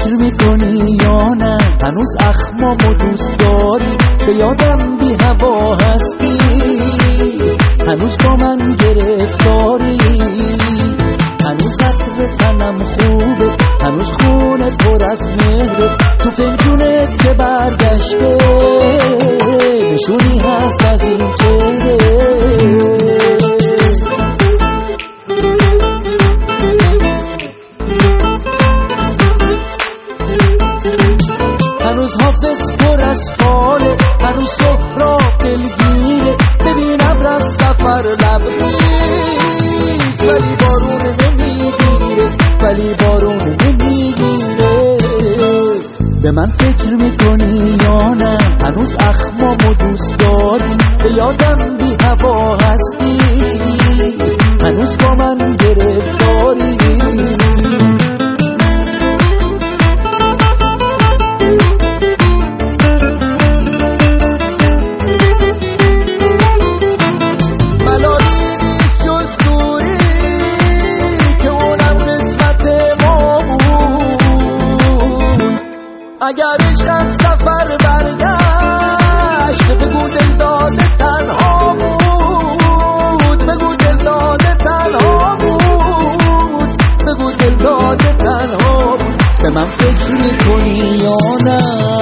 فکر میکنی یا نه هنوز اخمامو دوست داری؟ به یادم بی هوا هستی، هنوز با من گرفتاری، هنوز عطر تنم خوبه، هنوز خونه پر از مهره، تو فنجونت که برگشته نشونی هست از این چهره. هنوز حافظ پر از فاله، هنوز سهراب دلگیره، ببینم رس سفر لبریز، ولی بارون نمیگیره، ولی بارون نمیگیره. به من فکر میکنی یا نه هنوز اخمامو دوست داری؟ به یادم بی هوا هستی، هنوز با من گرفتاری، اگر عشق از سفر برگشت بگو دل داده تنها بود، بگو دل داده تنها بود، بگو دل داده تنها بود. به من فکر میکنی یا نه؟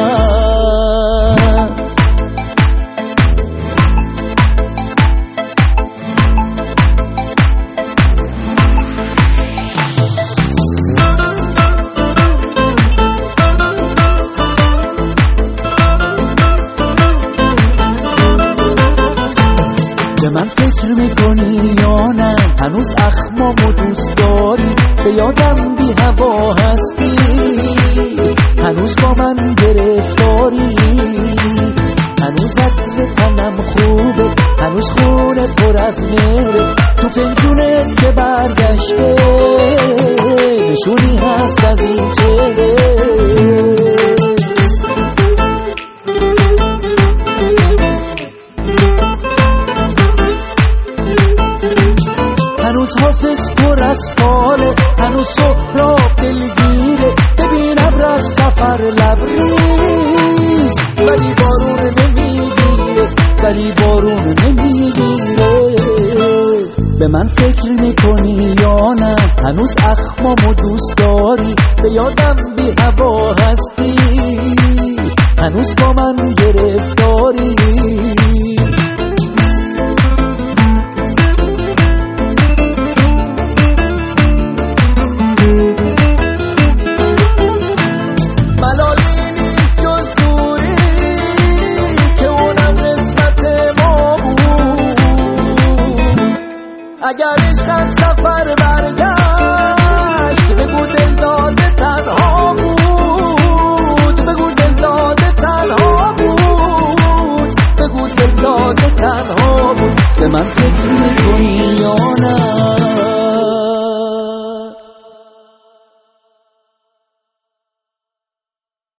به من فکر میکنی یا نه هنوز اخمامو دوست داری؟ به یادم بی هوا هستی، هنوز با من گرفتاری، هنوز عطر تنم خوبه، هنوز خونه پر از مهره، تو فنجونت که برگشته نشونی هست از این چهره. هنوز حافظ پر از فاله، هنوز سهراب دلگیره، ببینم رس سفر لبریز، ولی بارون نمیگیره، ولی بارون نمیگیره. به من فکر میکنی یا نه هنوز اخمامو دوست داری؟ به یادم بی هوا هستی، هنوز با من گرفتاری، اگر